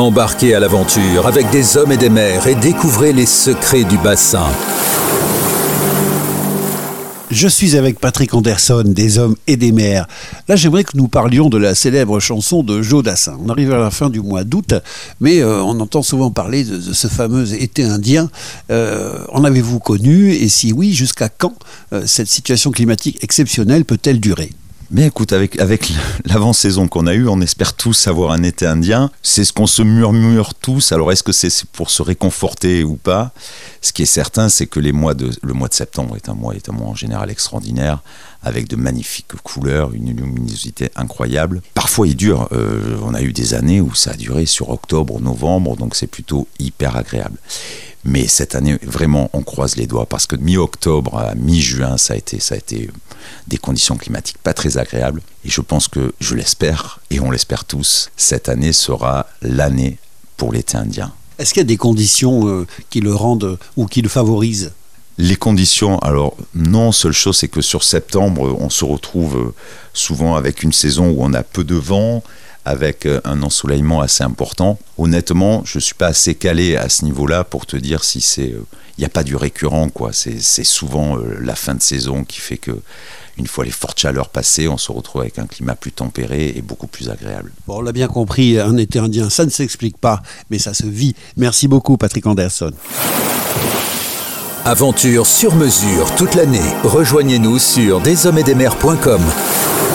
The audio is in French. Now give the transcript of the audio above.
Embarquez à l'aventure avec des hommes et des mers et découvrez les secrets du bassin. Je suis avec Patrick Anderson, des hommes et des mers. Là, j'aimerais que nous parlions de la célèbre chanson de Joe Dassin. On arrive à la fin du mois d'août, mais on entend souvent parler de ce fameux été indien. En avez-vous connu? Et si oui, jusqu'à quand cette situation climatique exceptionnelle peut-elle durer? Bien écoute, avec l'avant-saison qu'on a eue, on espère tous avoir un été indien. C'est ce qu'on se murmure tous. Alors est-ce que c'est pour se réconforter ou pas? Ce qui est certain, c'est que le mois de septembre est un mois en général extraordinaire, avec de magnifiques couleurs, une luminosité incroyable. Parfois il dure, on a eu des années où ça a duré sur octobre, novembre, donc c'est plutôt hyper agréable. Mais cette année, vraiment, on croise les doigts parce que de mi-octobre à mi-juin, ça a été des conditions climatiques pas très agréables. Et je pense que, je l'espère, et on l'espère tous, cette année sera l'année pour l'été indien. Est-ce qu'il y a des conditions qui le rendent ou qui le favorisent? Les conditions, alors non, seule chose c'est que sur septembre, on se retrouve souvent avec une saison où on a peu de vent, avec un ensoleillement assez important. Honnêtement, je ne suis pas assez calé à ce niveau-là pour te dire si c'est... Il n'y a pas du récurrent, quoi. C'est souvent la fin de saison qui fait que, une fois les fortes chaleurs passées, on se retrouve avec un climat plus tempéré et beaucoup plus agréable. Bon, on l'a bien compris, un été indien, ça ne s'explique pas, mais ça se vit. Merci beaucoup, Patrick Anderson. Aventure sur mesure toute l'année. Rejoignez-nous sur deshommesetdesmers.com.